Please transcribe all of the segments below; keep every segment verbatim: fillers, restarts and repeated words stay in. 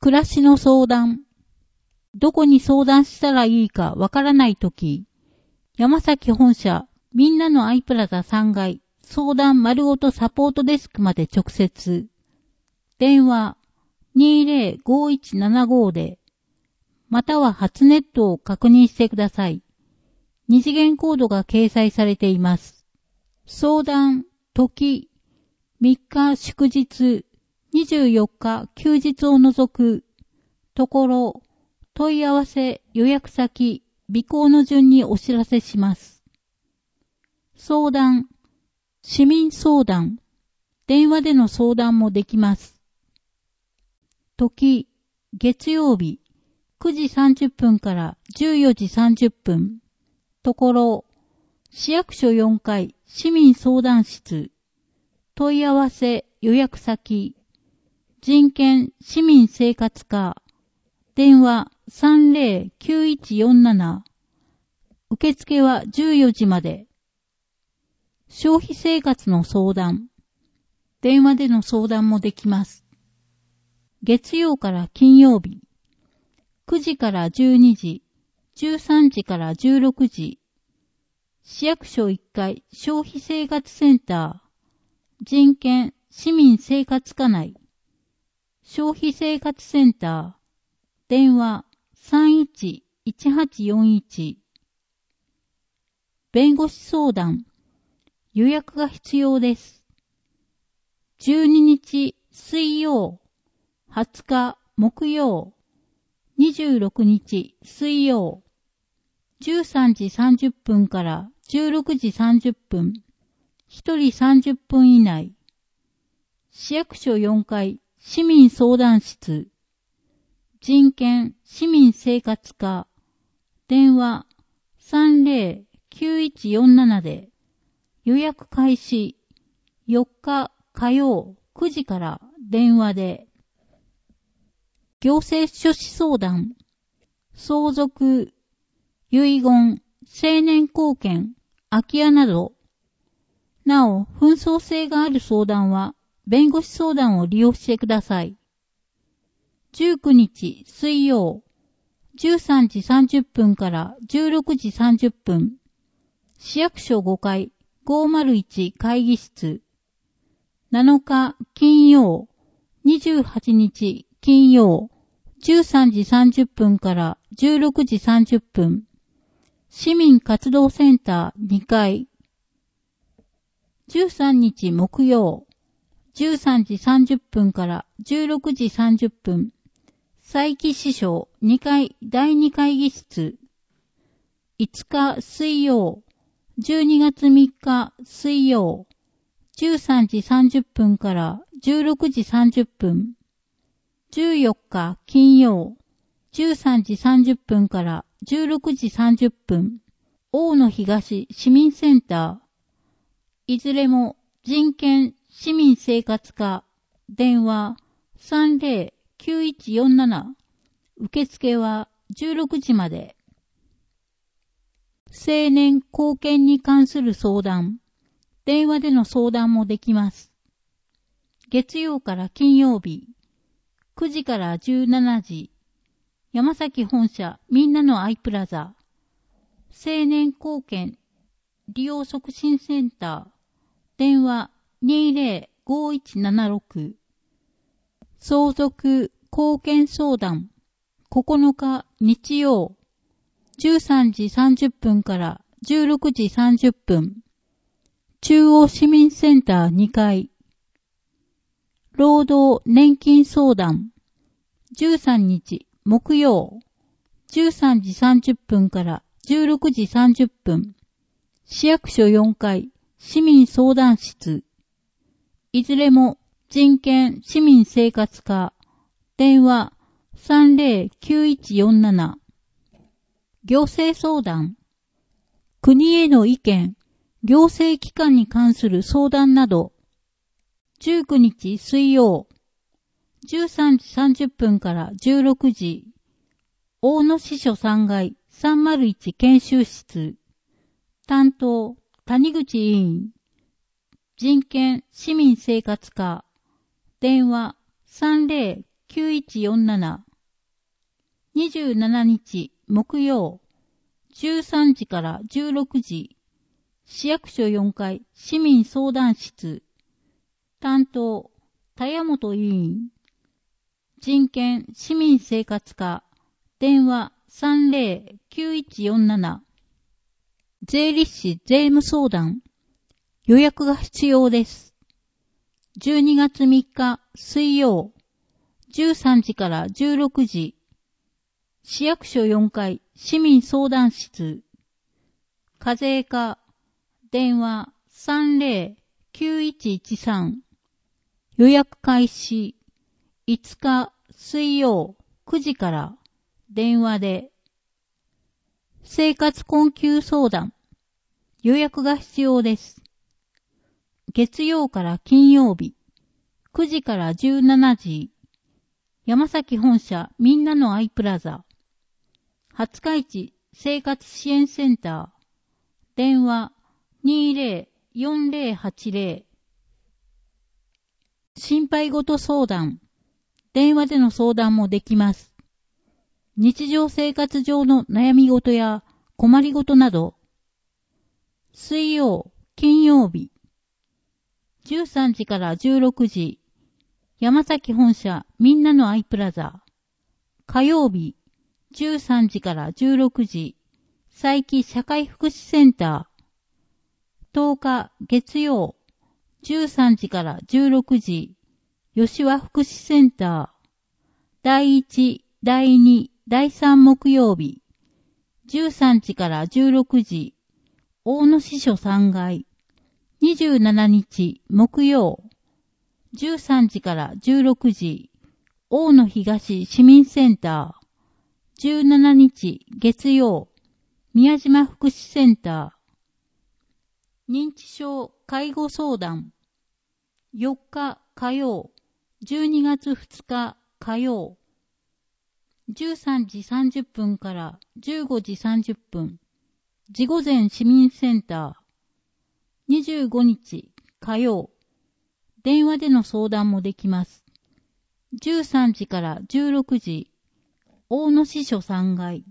暮らしの相談。どこに相談したらいいかわからないとき、山崎本社みんなのアイプラザさんがい相談丸ごとサポートデスクまで直接。電話 にーぜろごいちななご で、または初ネットを確認してください。二次元コードが掲載されています。相談、時、みっか祝日、にじゅうよっか休日を除く、ところ、問い合わせ、予約先、備考の順にお知らせします。相談、市民相談、電話での相談もできます。時、月曜日、くじさんじゅっぷんからじゅうよじさんじゅっぷん。ところ、市役所よんかい市民相談室。問い合わせ予約先。人権市民生活課。電話 さんぜろきゅういちよんなな。受付はじゅうよじまで。消費生活の相談。電話での相談もできます。月曜から金曜日。くじからじゅうにじ、じゅうさんじからじゅうろくじ、市役所いっかい消費生活センター、人権市民生活課内、消費生活センター、電話 さんいちいちはちよんいち、弁護士相談、予約が必要です。じゅうににち水曜、はつか木曜、にじゅうろくにち水曜、じゅうさんじさんじゅっぷんからじゅうろくじさんじゅっぷん、ひとりさんじゅっぷん以内、市役所よんかい市民相談室、人権市民生活課、電話 さんぜろきゅういちよんなな で、予約開始、よっか火曜くじから電話で、行政書士相談、相続、遺言、成年後見、空き家など。なお、紛争性がある相談は、弁護士相談を利用してください。じゅうくにち水曜、じゅうさんじさんじゅっぷんからじゅうろくじさんじゅっぷん、市役所ごかいごまるいち会議室。なのか金曜、にじゅうはちにち金曜、じゅうさんじさんじゅっぷんからじゅうろくじさんじゅっぷん、市民活動センターにかい。じゅうさんにち木曜、じゅうさんじさんじゅっぷんからじゅうろくじさんじゅっぷん、佐伯支所にかいだいに会議室。いつか水曜、じゅうにがつみっか水曜、じゅうさんじさんじゅっぷんからじゅうろくじさんじゅっぷん。じゅうよっか金曜、じゅうさんじさんじゅっぷんからじゅうろくじさんじゅっぷん。大野東市民センター。いずれも人権市民生活課。電話 さんぜろきゅういちよんなな。受付はじゅうろくじまで。成年後見に関する相談。電話での相談もできます。月曜から金曜日。くじからじゅうしちじ。山崎本社みんなのアイプラザ。成年後見利用促進センター。電話 にーぜろごいちななろく。相続後見相談。ここのか日曜。じゅうさんじさんじゅっぷんからじゅうろくじさんじゅっぷん。中央市民センターにかい。労働年金相談。じゅうさんにち木曜。じゅうさんじさんじゅっぷんからじゅうろくじさんじゅっぷん。市役所よんかい市民相談室。いずれも人権市民生活課。電話 さんぜろきゅういちよんなな。行政相談。国への意見、行政機関に関する相談など。じゅうくにち水曜。じゅうさんじさんじゅっぷんからじゅうろくじ。大野支所さんがいさんまるいち研修室。担当、谷口委員。人権市民生活課。電話 さんぜろきゅういちよんなな。にじゅうしちにち木曜、じゅうさんじからじゅうろくじ、市役所よんかい市民相談室、担当、田谷本委員、人権市民生活課、電話 さんぜろきゅういちよんなな。税理士税務相談、予約が必要です。じゅうにがつみっか水曜、じゅうさんじからじゅうろくじ、市役所よんかい市民相談室、課税課、電話 さんぜろきゅういちいちさん。予約開始いつか水曜くじから電話で。生活困窮相談、予約が必要です。月曜から金曜日くじからじゅうしちじ、山崎本社みんなのアイプラザ、廿日市生活支援センター、電話 にぜろよんぜろはちぜろ。心配事相談、電話での相談もできます。日常生活上の悩み事や困り事など、水曜、金曜日、じゅうさんじからじゅうろくじ、山崎本社みんなのアイプラザ、火曜日、じゅうさんじからじゅうろくじ、佐伯社会福祉センター、とおか月曜、じゅうさんじからじゅうろくじ、吉和福祉センター、だいいち、だいに、だいさん木曜日、じゅうさんじからじゅうろくじ、大野支所さんがい、にじゅうしちにち木曜、じゅうさんじからじゅうろくじ、大野東市民センター、じゅうしちにち月曜、宮島福祉センター、認知症介護相談、よっか火曜、じゅうにがつふつか火曜、じゅうさんじさんじゅっぷんからじゅうごじさんじゅっぷん、地御前市民センター、にじゅうごにち火曜、電話での相談もできます。じゅうさんじからじゅうろくじ、大野支所さんがい。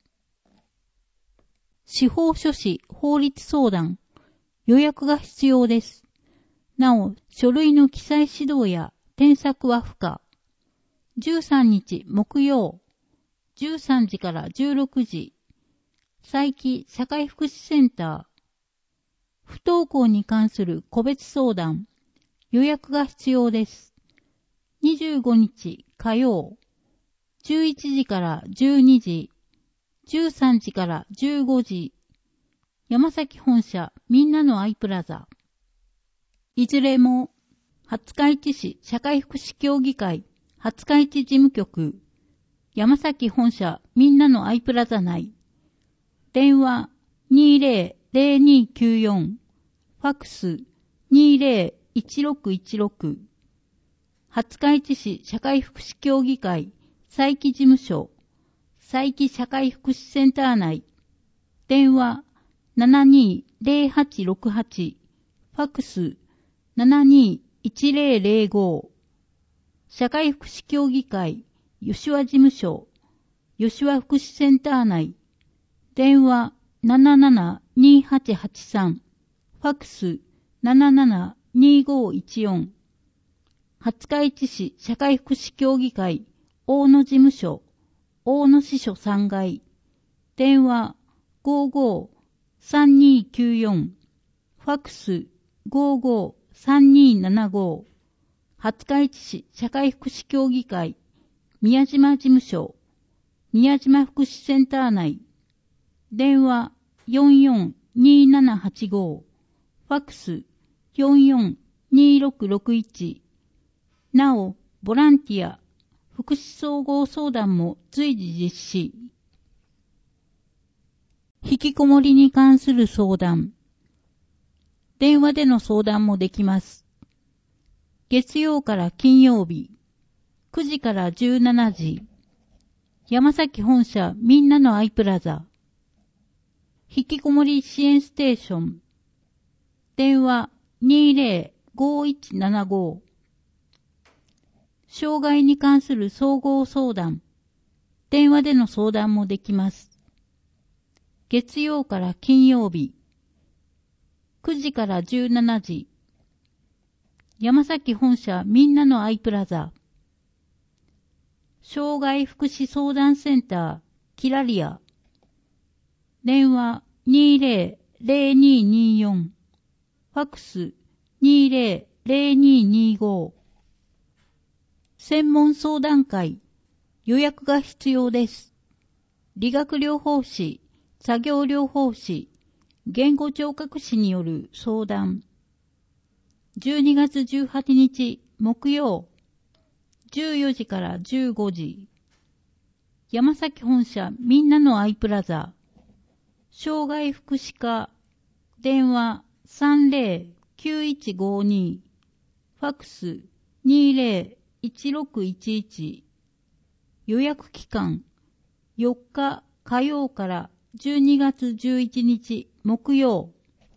司法書士法律相談、予約が必要です。なお、書類の記載指導や添削は不可。じゅうさんにち木曜、じゅうさんじからじゅうろくじ、佐伯社会福祉センター、不登校に関する個別相談、予約が必要です。にじゅうごにち火曜、じゅういちじからじゅうにじ、じゅうさんじからじゅうごじ、山崎本社みんなのアイプラザ。いずれも、廿日市市社会福祉協議会、廿日市事務局、山崎本社みんなのアイプラザ内。電話にぜろぜろにきゅうよん、ファックスにぜろいちろくいちろく、廿日市市社会福祉協議会佐伯事務所、佐伯社会福祉センター内。電話ななにぜろはちろくはち、ファックスななにいちぜろぜろご、社会福祉協議会吉和事務所、吉和福祉センター内。電話ななななにはちはちさん、ファックスななななにごいちよん、廿日市市社会福祉協議会大野事務所、大野支所さんがい。電話ごごさんにきゅうよん、ファックスごごさんにななご、廿日市市社会福祉協議会宮島事務所、宮島福祉センター内。電話よんよんにななはちご、ファックスよんよんにろくろくいち。なお、ボランティア、福祉総合相談も随時実施。引きこもりに関する相談。電話での相談もできます。月曜から金曜日、くじからじゅうしちじ。山崎本社みんなのアイプラザ。引きこもり支援ステーション。電話にぜろごいちななご。 障害に関する総合相談、電話での相談もできます。月曜から金曜日、くじからじゅうしちじ、山崎本社みんなのアイプラザ、障害福祉相談センターキラリア、電話 にゼロゼロにーにーよん、ファックス にゼロゼロにーにーご、専門相談会、予約が必要です。理学療法士、作業療法士、言語聴覚士による相談。じゅうにがつじゅうはちにち木曜、じゅうよじからじゅうごじ。山崎本社みんなのアイプラザ。障害福祉課、電話 さんゼロきゅういちごに、ファックス にゼロいちろくいちいち。予約期間よっか火曜からじゅうにがつじゅういちにち木曜。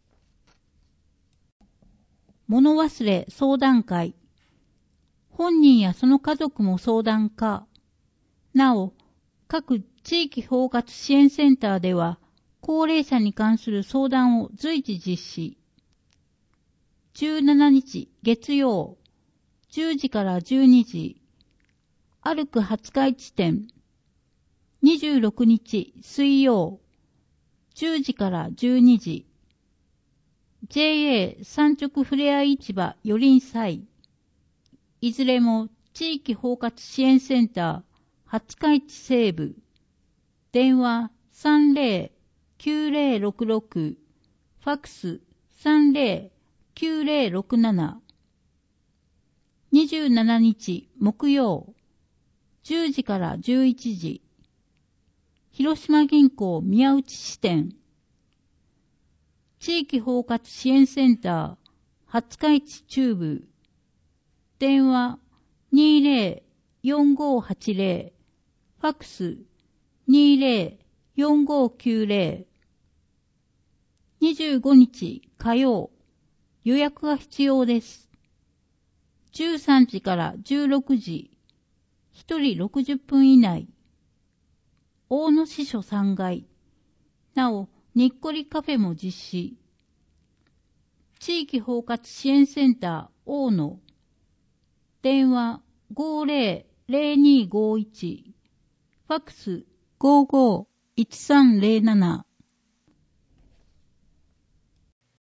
物忘れ相談会。本人やその家族も相談可。なお、各地域包括支援センターでは、高齢者に関する相談を随時実施。じゅうしちにち月曜、じゅうじからじゅうにじ、歩く廿日市店。にじゅうろくにち水曜、じゅうじからじゅうにじ、ジェイエー 産直ふれあい市場よりん祭。いずれも地域包括支援センター廿日市西部。電話 さんゼロきゅうゼロろくろく、ファックス さんゼロきゅうゼロろくなな。にじゅうしちにち木曜、じゅうじからじゅういちじ。広島銀行宮内支店。地域包括支援センター廿日市中部。電話 にゼロよんごはちゼロ、ファックス にゼロよんごきゅうゼロ。にじゅうごにち火曜、予約が必要です。じゅうさんじからじゅうろくじ、ひとりろくじゅっぷん以内。大野支所さんがい。なお、にっこりカフェも実施。地域包括支援センター大野。電話ごゼロゼロにーごいち、ファックスごごいちさんゼロなな。